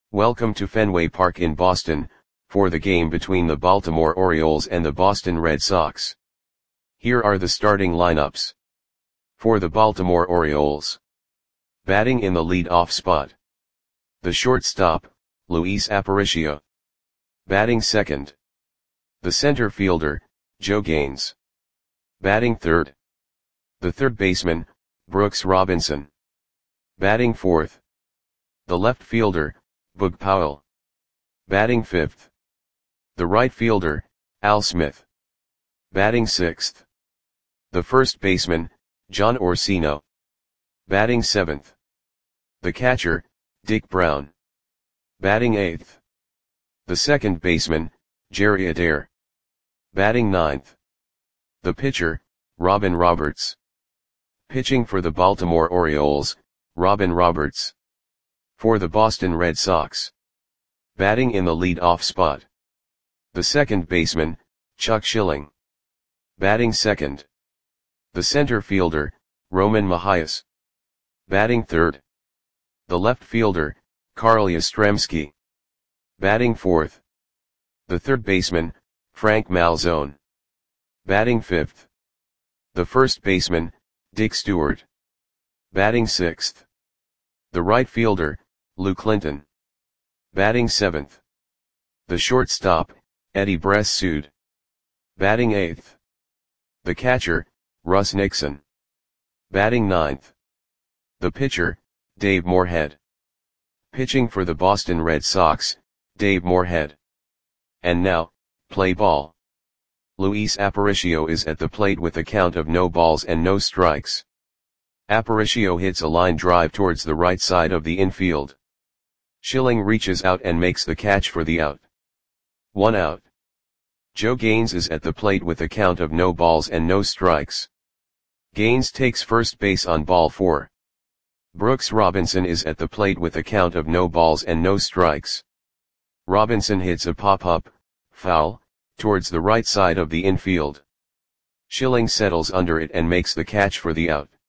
Welcome to Fenway Park in Boston, for the game between the Baltimore Orioles and the Boston Red Sox. Here are the starting lineups. For the Baltimore Orioles. Batting in the lead-off spot. The shortstop, Luis Aparicio. Batting second. The center fielder, Joe Gaines. Batting third. The third baseman, Brooks Robinson. Batting fourth. The left fielder, Boog Powell. Batting fifth. The right fielder, Al Smith. Batting sixth. The first baseman, John Orsino. Batting seventh. The catcher, Dick Brown. Batting eighth. The second baseman, Jerry Adair. Batting ninth. The pitcher, Robin Roberts. Pitching for the Baltimore Orioles, Robin Roberts. For the Boston Red Sox. Batting in the lead-off spot. The second baseman, Chuck Schilling. Batting second. The center fielder, Roman Mahias. Batting third. The left fielder, Carl Yastrzemski. Batting fourth. The third baseman, Frank Malzone. Batting fifth. The first baseman, Dick Stewart. Batting sixth. The right fielder, Lou Clinton. Batting seventh. The shortstop, Eddie Bressoud. Batting eighth. The catcher, Russ Nixon. Batting ninth. The pitcher, Dave Moorhead. Pitching for the Boston Red Sox, Dave Moorhead. And now, play ball. Luis Aparicio is at the plate with a count of no balls and no strikes. Aparicio hits a line drive towards the right side of the infield. Schilling reaches out and makes the catch for the out. 1 out. Joe Gaines is at the plate with a count of no balls and no strikes. Gaines takes first base on ball 4. Brooks Robinson is at the plate with a count of no balls and no strikes. Robinson hits a pop-up, foul, towards the right side of the infield. Schilling settles under it and makes the catch for the out.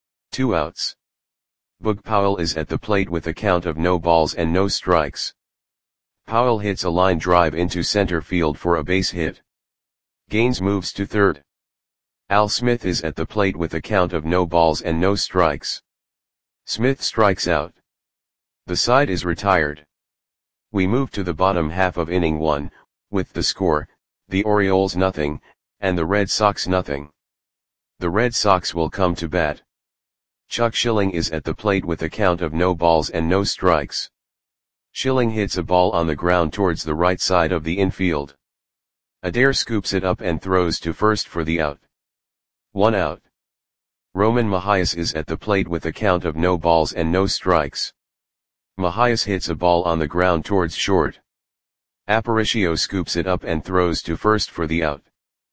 2 outs. Boog Powell is at the plate with a count of no balls and no strikes. Powell hits a line drive into center field for a base hit. Gaines moves to third. Al Smith is at the plate with a count of no balls and no strikes. Smith strikes out. The side is retired. We move to the bottom half of inning 1, with the score, the Orioles nothing, and the Red Sox nothing. The Red Sox will come to bat. Chuck Schilling is at the plate with a count of no balls and no strikes. Schilling hits a ball on the ground towards the right side of the infield. Adair scoops it up and throws to first for the out. 1 out. Roman Mahias is at the plate with a count of no balls and no strikes. Mahias hits a ball on the ground towards short. Aparicio scoops it up and throws to first for the out.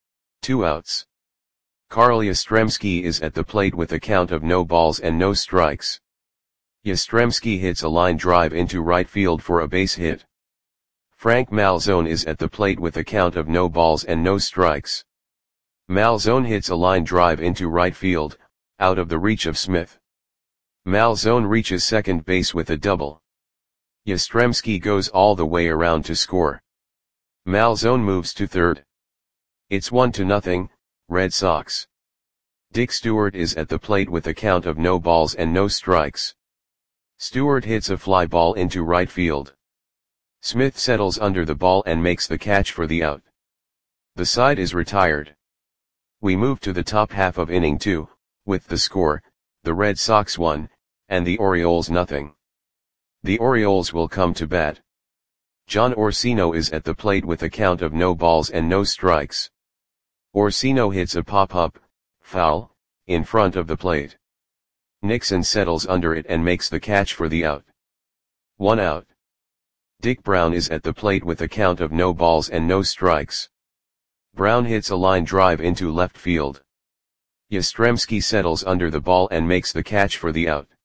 2 outs. Carl Yastrzemski is at the plate with a count of no balls and no strikes. Yastrzemski hits a line drive into right field for a base hit. Frank Malzone is at the plate with a count of no balls and no strikes. Malzone hits a line drive into right field, out of the reach of Smith. Malzone reaches second base with a double. Yastrzemski goes all the way around to score. Malzone moves to third. It's 1-0, Red Sox. Dick Stewart is at the plate with a count of no balls and no strikes. Stewart hits a fly ball into right field. Smith settles under the ball and makes the catch for the out. The side is retired. We move to the top half of inning 2, with the score, the Red Sox 1, and the Orioles nothing. The Orioles will come to bat. John Orsino is at the plate with a count of no balls and no strikes. Orsino hits a pop-up, foul, in front of the plate. Nixon settles under it and makes the catch for the out. 1 out. Dick Brown is at the plate with a count of no balls and no strikes. Brown hits a line drive into left field. Yastrzemski settles under the ball and makes the catch for the out.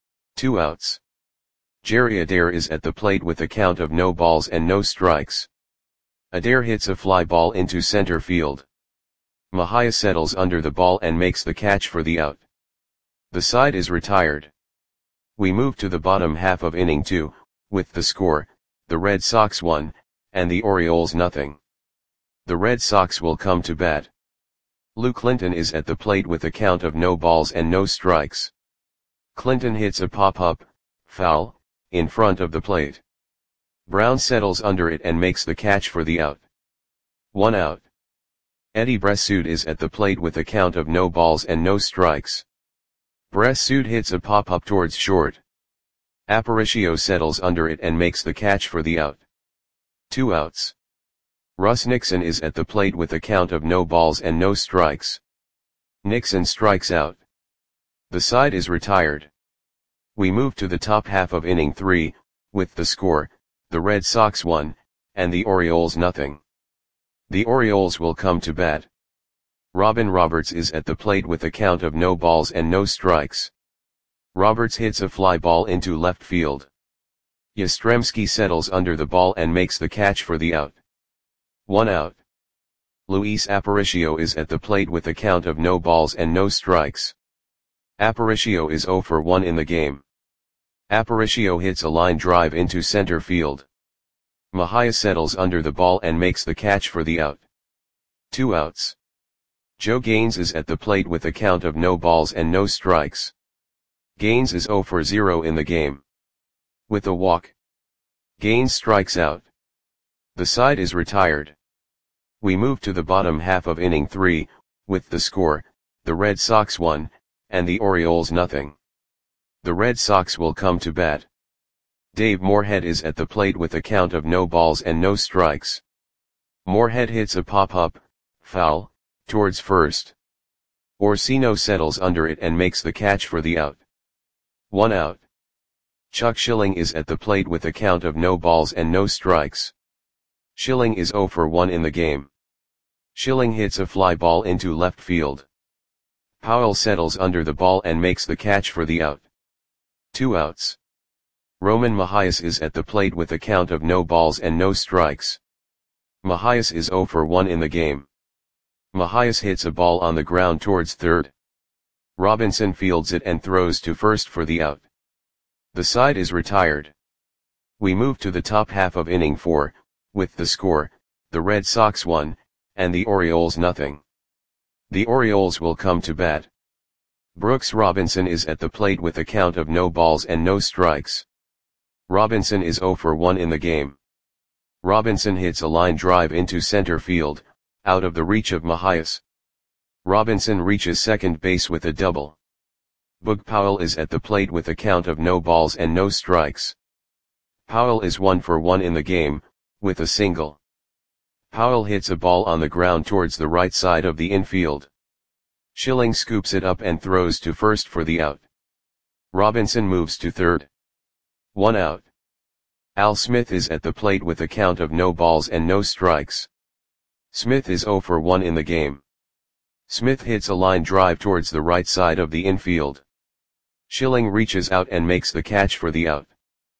2 outs. Jerry Adair is at the plate with a count of no balls and no strikes. Adair hits a fly ball into center field. Mahias settles under the ball and makes the catch for the out. The side is retired. We move to the bottom half of inning 2, with the score, the Red Sox 1, and the Orioles nothing. The Red Sox will come to bat. Lou Clinton is at the plate with a count of no balls and no strikes. Clinton hits a pop-up, foul, in front of the plate. Brown settles under it and makes the catch for the out. 1 out. Eddie Bressoud is at the plate with a count of no balls and no strikes. Bressoud hits a pop-up towards short. Aparicio settles under it and makes the catch for the out. 2 outs. Russ Nixon is at the plate with a count of no balls and no strikes. Nixon strikes out. The side is retired. We move to the top half of inning 3, with the score, the Red Sox 1, and the Orioles nothing. The Orioles will come to bat. Robin Roberts is at the plate with a count of no balls and no strikes. Roberts hits a fly ball into left field. Yastrzemski settles under the ball and makes the catch for the out. 1 out. Luis Aparicio is at the plate with a count of no balls and no strikes. Aparicio is 0 for 1 in the game. Aparicio hits a line drive into center field. Mejia settles under the ball and makes the catch for the out. 2 outs. Joe Gaines is at the plate with a count of no balls and no strikes. Gaines is 0 for 0 in the game. With a walk, Gaines strikes out. The side is retired. We move to the bottom half of inning 3, with the score, the Red Sox 1, and the Orioles nothing. The Red Sox will come to bat. Dave Moorhead is at the plate with a count of no balls and no strikes. Moorhead hits a pop-up, foul, towards first. Orsino settles under it and makes the catch for the out. 1 out. Chuck Schilling is at the plate with a count of no balls and no strikes. Schilling is 0 for 1 in the game. Schilling hits a fly ball into left field. Powell settles under the ball and makes the catch for the out. 2 outs. Roman Mejias is at the plate with a count of no balls and no strikes. Mejias is 0 for 1 in the game. Mejias hits a ball on the ground towards third. Robinson fields it and throws to first for the out. The side is retired. We move to the top half of inning 4, with the score, the Red Sox 1, and the Orioles nothing. The Orioles will come to bat. Brooks Robinson is at the plate with a count of no balls and no strikes. Robinson is 0 for 1 in the game. Robinson hits a line drive into center field, out of the reach of Mejias. Robinson reaches second base with a double. Boog Powell is at the plate with a count of no balls and no strikes. Powell is 1 for 1 in the game, with a single. Powell hits a ball on the ground towards the right side of the infield. Schilling scoops it up and throws to first for the out. Robinson moves to third. 1 out. Al Smith is at the plate with a count of no balls and no strikes. Smith is 0 for 1 in the game. Smith hits a line drive towards the right side of the infield. Schilling reaches out and makes the catch for the out.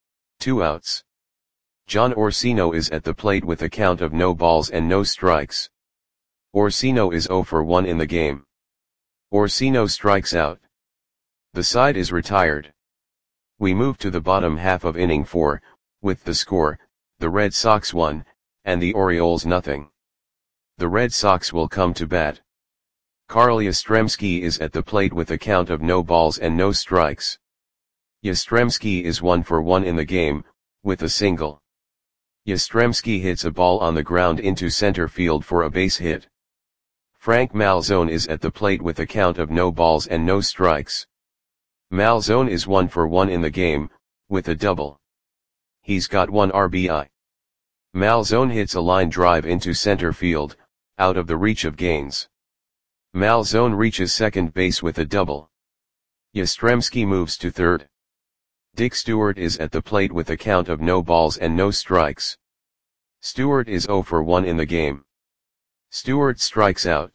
2 outs. John Orsino is at the plate with a count of no balls and no strikes. Orsino is 0 for 1 in the game. Orsino strikes out. The side is retired. We move to the bottom half of inning 4, with the score, the Red Sox 1, and the Orioles nothing. The Red Sox will come to bat. Carl Yastrzemski is at the plate with a count of no balls and no strikes. Yastrzemski is 1 for 1 in the game, with a single. Yastrzemski hits a ball on the ground into center field for a base hit. Frank Malzone is at the plate with a count of no balls and no strikes. Malzone is 1 for 1 in the game, with a double. He's got 1 RBI. Malzone hits a line drive into center field, out of the reach of Gaines. Malzone reaches second base with a double. Yastrzemski moves to third. Dick Stewart is at the plate with a count of no balls and no strikes. Stewart is 0 for 1 in the game. Stewart strikes out.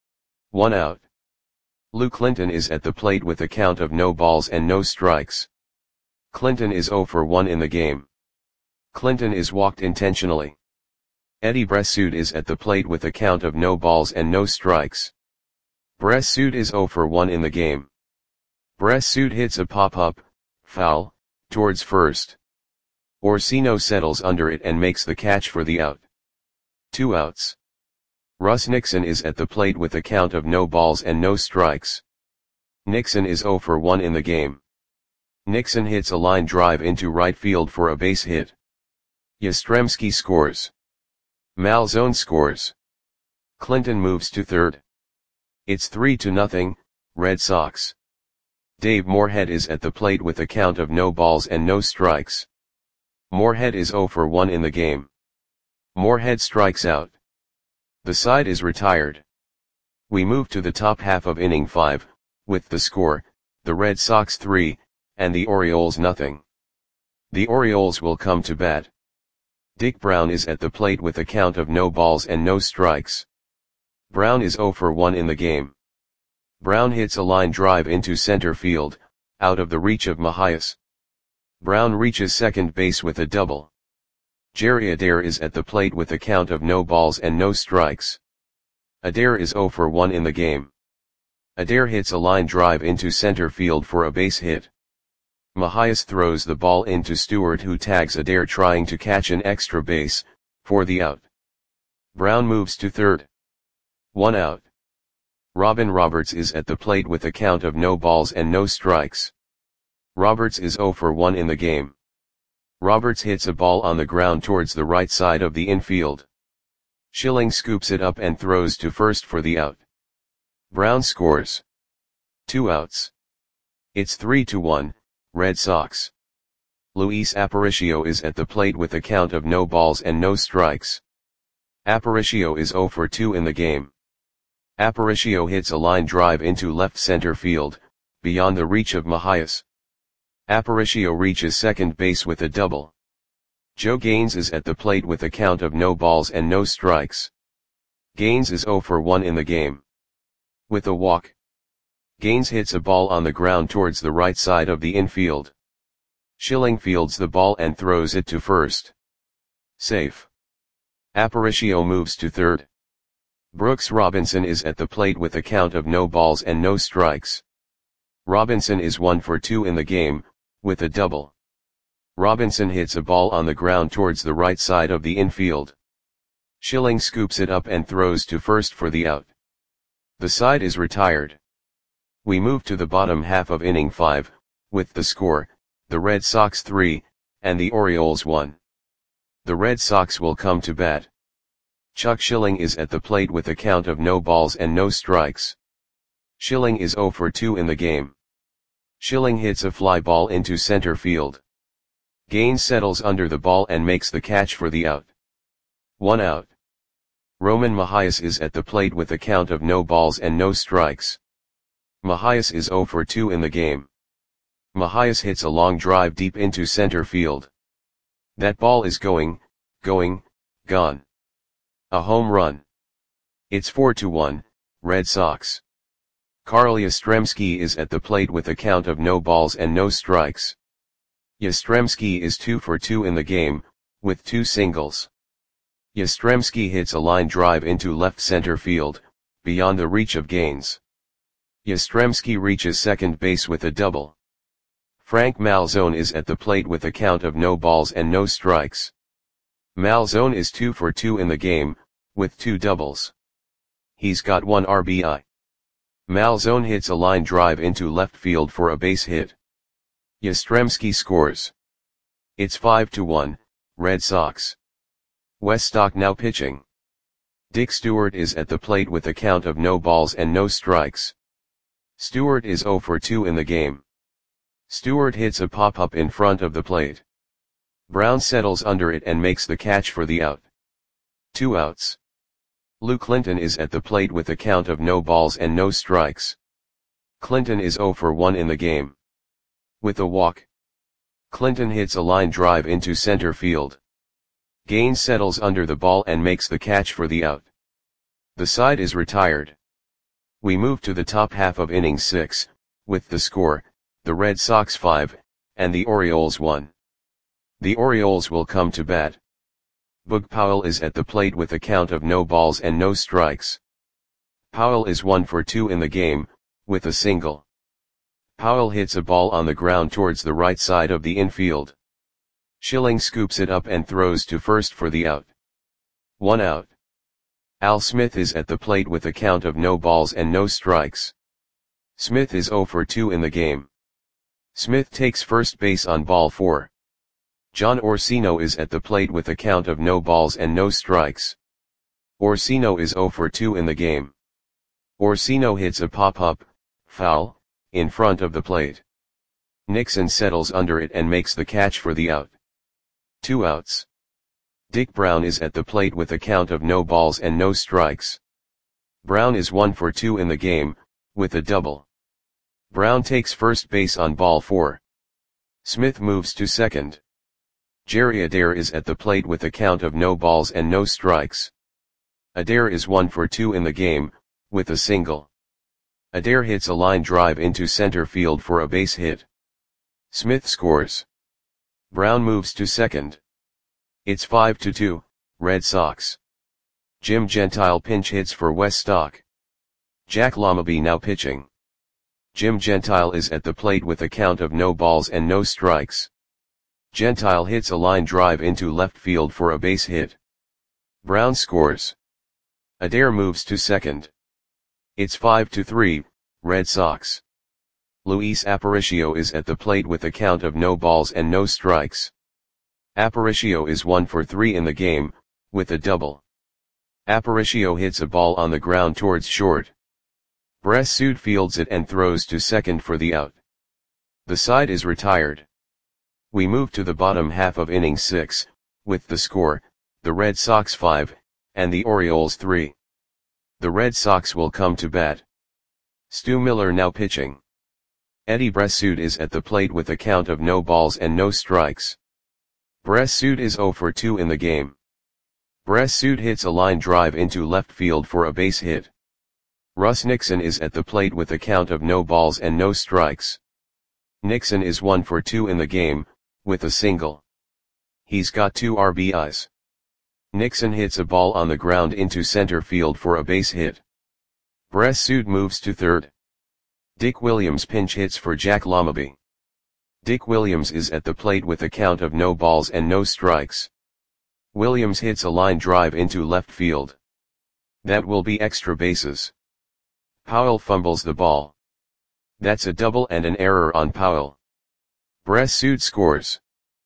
1 out. Lou Clinton is at the plate with a count of no balls and no strikes. Clinton is 0 for 1 in the game. Clinton is walked intentionally. Eddie Bressoud is at the plate with a count of no balls and no strikes. Bressoud is 0 for 1 in the game. Bressoud hits a pop-up, foul, towards first. Orsino settles under it and makes the catch for the out. 2 outs. Russ Nixon is at the plate with a count of no balls and no strikes. Nixon is 0 for 1 in the game. Nixon hits a line drive into right field for a base hit. Yastrzemski scores. Malzone scores. Clinton moves to third. It's 3-0, Red Sox. Dave Moorhead is at the plate with a count of no balls and no strikes. Moorhead is 0 for 1 in the game. Moorhead strikes out. The side is retired. We move to the top half of inning 5, with the score, the Red Sox 3, and the Orioles nothing. The Orioles will come to bat. Dick Brown is at the plate with a count of no balls and no strikes. Brown is 0 for 1 in the game. Brown hits a line drive into center field, out of the reach of Mahias. Brown reaches second base with a double. Jerry Adair is at the plate with a count of no balls and no strikes. Adair is 0 for 1 in the game. Adair hits a line drive into center field for a base hit. Mahias throws the ball into Stewart, who tags Adair trying to catch an extra base, for the out. Brown moves to third. 1 out. Robin Roberts is at the plate with a count of no balls and no strikes. Roberts is 0 for 1 in the game. Roberts hits a ball on the ground towards the right side of the infield. Schilling scoops it up and throws to first for the out. Brown scores. 2 outs. It's 3-1, Red Sox. Luis Aparicio is at the plate with a count of no balls and no strikes. Aparicio is 0 for 2 in the game. Aparicio hits a line drive into left center field, beyond the reach of Mahias. Aparicio reaches second base with a double. Joe Gaines is at the plate with a count of no balls and no strikes. Gaines is 0 for 1 in the game. With a walk, Gaines hits a ball on the ground towards the right side of the infield. Schilling fields the ball and throws it to first. Safe. Aparicio moves to third. Brooks Robinson is at the plate with a count of no balls and no strikes. Robinson is 1 for 2 in the game, with a double. Robinson hits a ball on the ground towards the right side of the infield. Schilling scoops it up and throws to first for the out. The side is retired. We move to the bottom half of inning 5, with the score, the Red Sox 3, and the Orioles 1. The Red Sox will come to bat. Chuck Schilling is at the plate with a count of no balls and no strikes. Schilling is 0 for 2 in the game. Schilling hits a fly ball into center field. Gaines settles under the ball and makes the catch for the out. 1 out. Roman Mahias is at the plate with a count of no balls and no strikes. Mahias is 0 for 2 in the game. Mahias hits a long drive deep into center field. That ball is gone. A home run. It's 4-1, Red Sox. Carl Yastrzemski is at the plate with a count of no balls and no strikes. Yastrzemski is 2 for 2 in the game, with 2 singles. Yastrzemski hits a line drive into left center field, beyond the reach of Gaines. Yastrzemski reaches second base with a double. Frank Malzone is at the plate with a count of no balls and no strikes. Malzone is 2 for 2 in the game, with 2 doubles. He's got 1 RBI. Malzone hits a line drive into left field for a base hit. Yastrzemski scores. It's 5-1, Red Sox. Weststock now pitching. Dick Stewart is at the plate with a count of no balls and no strikes. Stewart is 0 for 2 in the game. Stewart hits a pop-up in front of the plate. Brown settles under it and makes the catch for the out. 2 outs. Lou Clinton is at the plate with a count of no balls and no strikes. Clinton is 0 for 1 in the game. With a walk, Clinton hits a line drive into center field. Gaines settles under the ball and makes the catch for the out. The side is retired. We move to the top half of inning 6, with the score, the Red Sox 5, and the Orioles 1. The Orioles will come to bat. Boog Powell is at the plate with a count of no balls and no strikes. Powell is 1 for 2 in the game, with a single. Powell hits a ball on the ground towards the right side of the infield. Schilling scoops it up and throws to first for the out. 1 out. Al Smith is at the plate with a count of no balls and no strikes. Smith is 0 for 2 in the game. Smith takes first base on ball 4. John Orsino is at the plate with a count of no balls and no strikes. Orsino is 0 for 2 in the game. Orsino hits a pop-up, foul, in front of the plate. Nixon settles under it and makes the catch for the out. 2 outs. Dick Brown is at the plate with a count of no balls and no strikes. Brown is 1 for 2 in the game, with a double. Brown takes first base on ball 4. Smith moves to second. Jerry Adair is at the plate with a count of no balls and no strikes. Adair is 1 for 2 in the game, with a single. Adair hits a line drive into center field for a base hit. Smith scores. Brown moves to second. It's 5-2, Red Sox. Jim Gentile pinch hits for Wes Stock. Jack Lommaby now pitching. Jim Gentile is at the plate with a count of no balls and no strikes. Gentile hits a line drive into left field for a base hit. Brown scores. Adair moves to second. It's 5-3, Red Sox. Luis Aparicio is at the plate with a count of no balls and no strikes. Aparicio is 1 for 3 in the game, with a double. Aparicio hits a ball on the ground towards short. Bressud fields it and throws to second for the out. The side is retired. We move to the bottom half of inning 6, with the score, the Red Sox 5, and the Orioles 3. The Red Sox will come to bat. Stu Miller now pitching. Eddie Bressud is at the plate with a count of no balls and no strikes. Bressud is 0 for 2 in the game. Bressud hits a line drive into left field for a base hit. Russ Nixon is at the plate with a count of no balls and no strikes. Nixon is 1 for 2 in the game, with a single. He's got 2 RBIs. Nixon hits a ball on the ground into center field for a base hit. Bressud moves to third. Dick Williams pinch hits for Jack Lommaby. Dick Williams is at the plate with a count of no balls and no strikes. Williams hits a line drive into left field. That will be extra bases. Powell fumbles the ball. That's a double and an error on Powell. Bressud scores.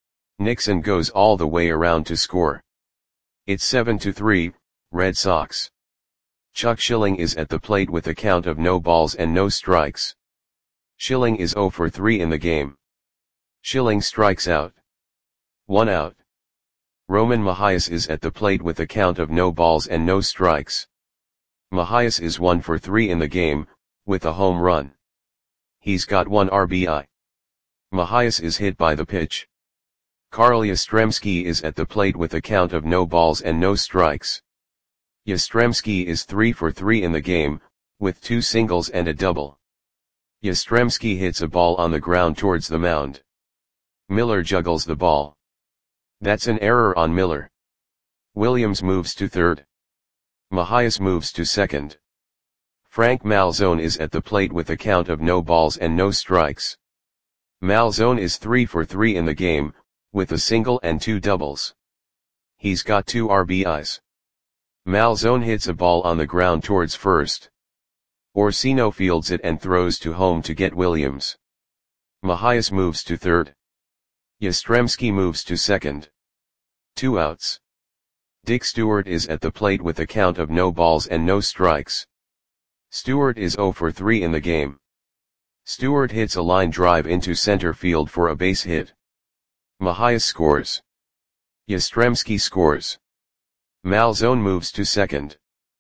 Nixon goes all the way around to score. It's 7-3, Red Sox. Chuck Schilling is at the plate with a count of no balls and no strikes. Schilling is 0 for 3 in the game. Schilling strikes out. 1 out. Roman Mahias is at the plate with a count of no balls and no strikes. Mahias is 1 for 3 in the game, with a home run. He's got 1 RBI. Mahias is hit by the pitch. Carl Yastrzemski is at the plate with a count of no balls and no strikes. Yastrzemski is 3 for 3 in the game, with 2 singles and a double. Yastrzemski hits a ball on the ground towards the mound. Miller juggles the ball. That's an error on Miller. Williams moves to third. Mahias moves to second. Frank Malzone is at the plate with a count of no balls and no strikes. Malzone is 3 for 3 in the game, with a single and 2 doubles. He's got 2 RBIs. Malzone hits a ball on the ground towards first. Orsino fields it and throws to home to get Williams. Mahias moves to third. Yastrzemski moves to second. 2 outs. Dick Stewart is at the plate with a count of no balls and no strikes. Stewart is 0 for 3 in the game. Stewart hits a line drive into center field for a base hit. Mahias scores. Yastrzemski scores. Malzone moves to second.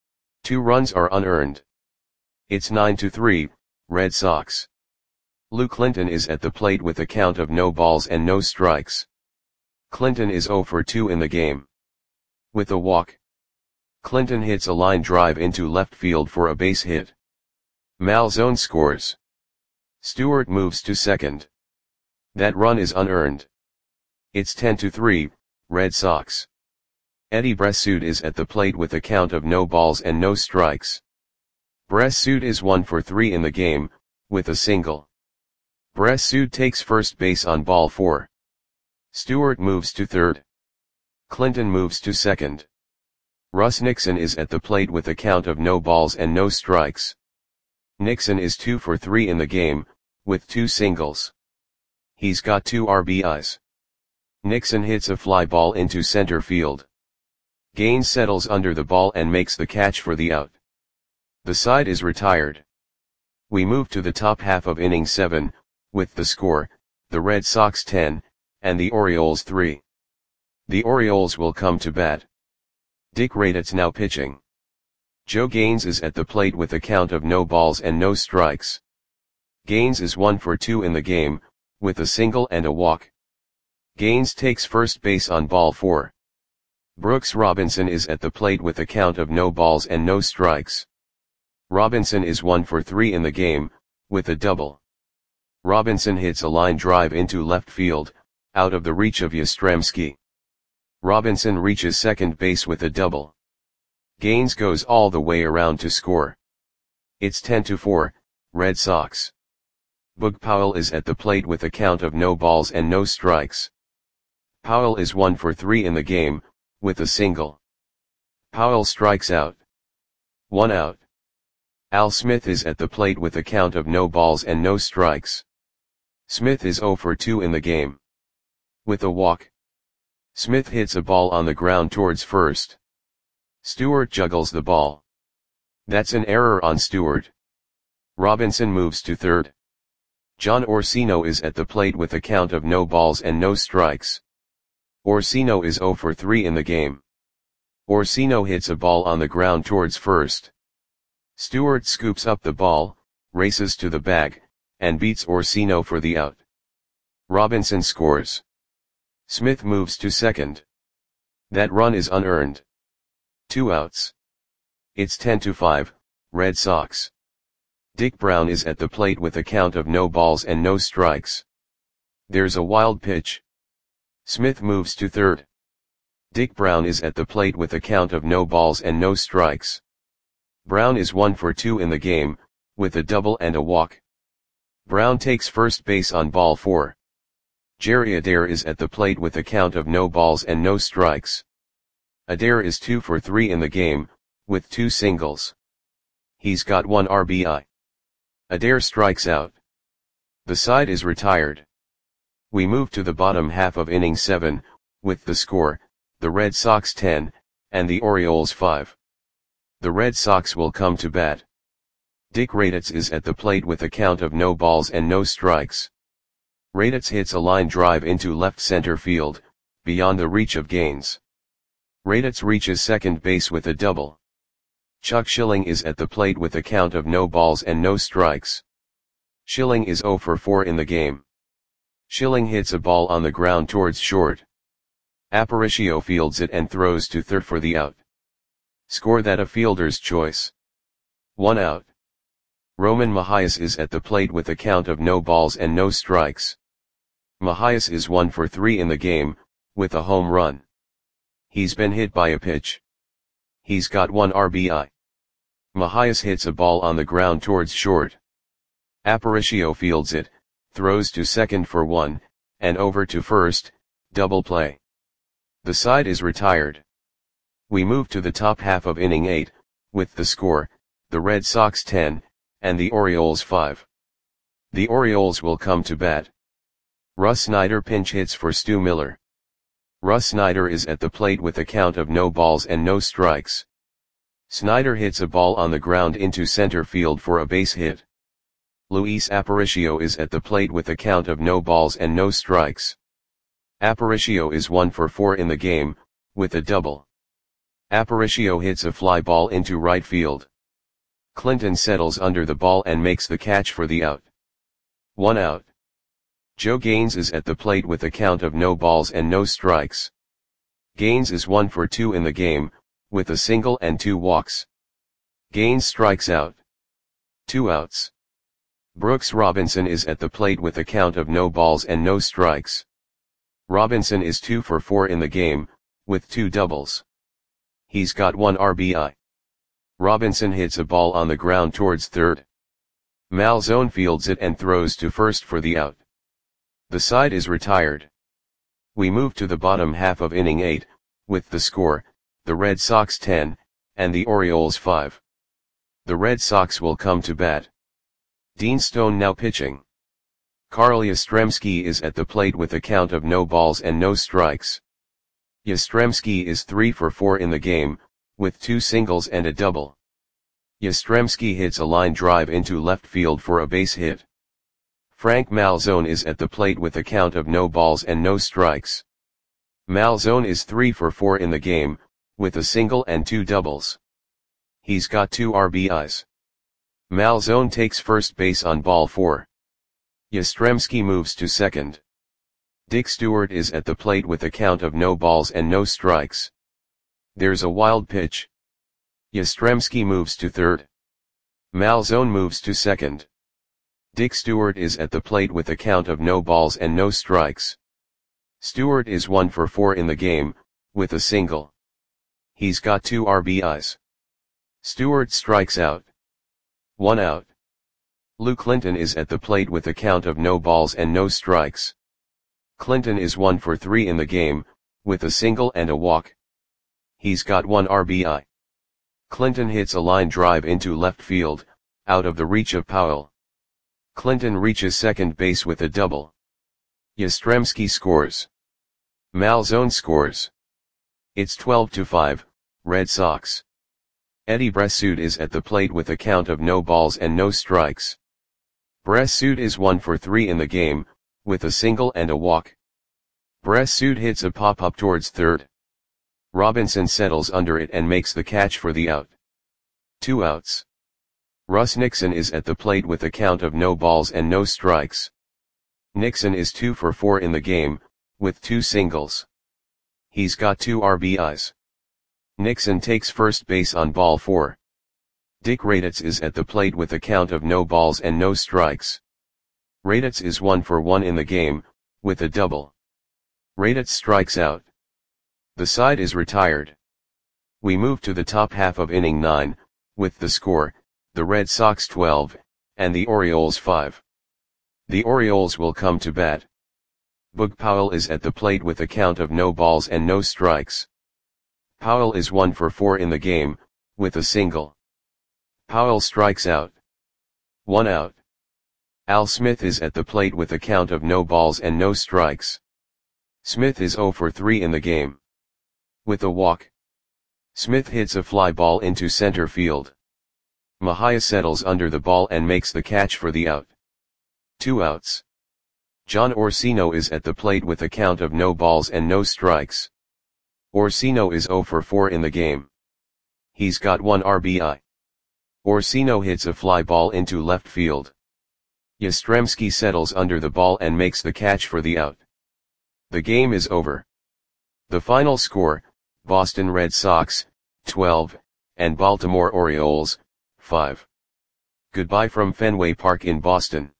2 runs are unearned. It's 9-3, Red Sox. Lou Clinton is at the plate with a count of no balls and no strikes. Clinton is 0 for 2 in the game. With a walk. Clinton hits a line drive into left field for a base hit. Malzone scores. Stewart moves to second. That run is unearned. It's 10-3, Red Sox. Eddie Bressud is at the plate with a count of no balls and no strikes. Bressud is 1 for 3 in the game, with a single. Bressud takes first base on ball 4. Stewart moves to third. Clinton moves to second. Russ Nixon is at the plate with a count of no balls and no strikes. Nixon is 2 for 3 in the game, with 2 singles. He's got 2 RBIs. Nixon hits a fly ball into center field. Gaines settles under the ball and makes the catch for the out. The side is retired. We move to the top half of inning 7, with the score, the Red Sox 10, and the Orioles 3. The Orioles will come to bat. Dick Raditz now pitching. Joe Gaines is at the plate with a count of no balls and no strikes. Gaines is 1 for 2 in the game, with a single and a walk. Gaines takes first base on ball 4. Brooks Robinson is at the plate with a count of no balls and no strikes. Robinson is 1 for 3 in the game, with a double. Robinson hits a line drive into left field, out of the reach of Yastrzemski. Robinson reaches second base with a double. Gaines goes all the way around to score. It's 10-4, Red Sox. Boog Powell is at the plate with a count of no balls and no strikes. Powell is 1 for 3 in the game, with a single. Powell strikes out. 1 out. Al Smith is at the plate with a count of no balls and no strikes. Smith is 0 for 2 in the game. With a walk. Smith hits a ball on the ground towards first. Stewart juggles the ball. That's an error on Stewart. Robinson moves to third. John Orsino is at the plate with a count of no balls and no strikes. Orsino is 0 for 3 in the game. Orsino hits a ball on the ground towards first. Stewart scoops up the ball, races to the bag, and beats Orsino for the out. Robinson scores. Smith moves to second. That run is unearned. 2 outs. It's 10-5, Red Sox. Dick Brown is at the plate with a count of no balls and no strikes. There's a wild pitch. Smith moves to third. Dick Brown is at the plate with a count of no balls and no strikes. Brown is 1 for 2 in the game, with a double and a walk. Brown takes first base on ball 4. Jerry Adair is at the plate with a count of no balls and no strikes. Adair is 2 for 3 in the game, with 2 singles. He's got 1 RBI. Adair strikes out. The side is retired. We move to the bottom half of inning 7, with the score, the Red Sox 10, and the Orioles 5. The Red Sox will come to bat. Dick Raditz is at the plate with a count of no balls and no strikes. Raditz hits a line drive into left center field, beyond the reach of Gaines. Raditz reaches second base with a double. Chuck Schilling is at the plate with a count of no balls and no strikes. Schilling is 0 for 4 in the game. Schilling hits a ball on the ground towards short. Aparicio fields it and throws to third for the out. Score that a fielder's choice. 1 out. Roman Mahias is at the plate with a count of no balls and no strikes. Mahias is 1 for 3 in the game, with a home run. He's been hit by a pitch. He's got 1 RBI. Mahias hits a ball on the ground towards short. Aparicio fields it, throws to second for 1, and over to first, double play. The side is retired. We move to the top half of inning 8, with the score, the Red Sox 10, and the Orioles 5. The Orioles will come to bat. Russ Snyder pinch hits for Stu Miller. Russ Snyder is at the plate with a count of no balls and no strikes. Snyder hits a ball on the ground into center field for a base hit. Luis Aparicio is at the plate with a count of no balls and no strikes. Aparicio is 1 for 4 in the game, with a double. Aparicio hits a fly ball into right field. Clinton settles under the ball and makes the catch for the out. 1 out. Joe Gaines is at the plate with a count of no balls and no strikes. Gaines is 1 for 2 in the game, with a single and 2 walks. Gaines strikes out. 2 outs. Brooks Robinson is at the plate with a count of no balls and no strikes. Robinson is 2 for 4 in the game, with 2 doubles. He's got 1 RBI. Robinson hits a ball on the ground towards third. Malzone fields it and throws to first for the out. The side is retired. We move to the bottom half of inning 8, with the score, the Red Sox 10, and the Orioles 5. The Red Sox will come to bat. Dean Stone now pitching. Carl Yastrzemski is at the plate with a count of no balls and no strikes. Yastrzemski is 3 for 4 in the game, with 2 singles and a double. Yastrzemski hits a line drive into left field for a base hit. Frank Malzone is at the plate with a count of no balls and no strikes. Malzone is 3 for 4 in the game, with a single and 2 doubles. He's got 2 RBIs. Malzone takes first base on ball 4. Yastrzemski moves to second. Dick Stewart is at the plate with a count of no balls and no strikes. There's a wild pitch. Yastrzemski moves to third. Malzone moves to second. Dick Stewart is at the plate with a count of no balls and no strikes. Stewart is 1 for 4 in the game, with a single. He's got 2 RBIs. Stewart strikes out. 1 out. Lou Clinton is at the plate with a count of no balls and no strikes. Clinton is 1 for 3 in the game, with a single and a walk. He's got 1 RBI. Clinton hits a line drive into left field, out of the reach of Powell. Clinton reaches second base with a double. Yastrzemski scores. Malzone scores. It's 12-5, Red Sox. Eddie Bressoud is at the plate with a count of no balls and no strikes. Bressoud is 1 for 3 in the game, with a single and a walk. Bressoud hits a pop-up towards third. Robinson settles under it and makes the catch for the out. 2 outs. Russ Nixon is at the plate with a count of no balls and no strikes. Nixon is 2 for 4 in the game, with 2 singles. He's got 2 RBIs. Nixon takes first base on ball 4. Dick Raditz is at the plate with a count of no balls and no strikes. Raditz is 1 for 1 in the game, with a double. Raditz strikes out. The side is retired. We move to the top half of inning 9, with the score, the Red Sox 12, and the Orioles 5. The Orioles will come to bat. Boog Powell is at the plate with a count of no balls and no strikes. Powell is 1 for 4 in the game, with a single. Powell strikes out. 1 out. Al Smith is at the plate with a count of no balls and no strikes. Smith is 0 for 3 in the game. With a walk. Smith hits a fly ball into center field. Mejia settles under the ball and makes the catch for the out. 2 outs. John Orsino is at the plate with a count of no balls and no strikes. Orsino is 0 for 4 in the game. He's got 1 RBI. Orsino hits a fly ball into left field. Yastrzemski settles under the ball and makes the catch for the out. The game is over. The final score, Boston Red Sox, 12, and Baltimore Orioles, 5. Goodbye from Fenway Park in Boston.